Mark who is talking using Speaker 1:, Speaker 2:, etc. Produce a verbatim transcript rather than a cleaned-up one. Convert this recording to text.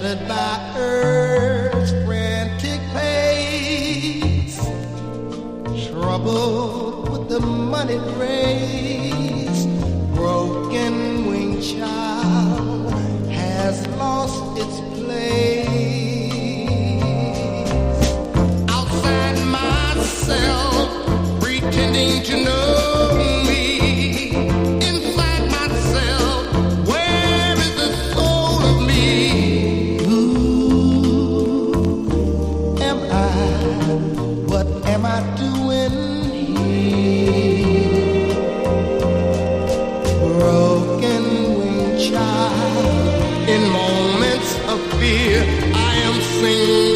Speaker 1: shattered by earth's frantic pace, troubled with the money race, broken winged child has lost its place. Outside myself, pretending to know me, inside myself, where is the soul of me? Who am I? What am I doing here? Broken winged child, in moments of fear, I am singing.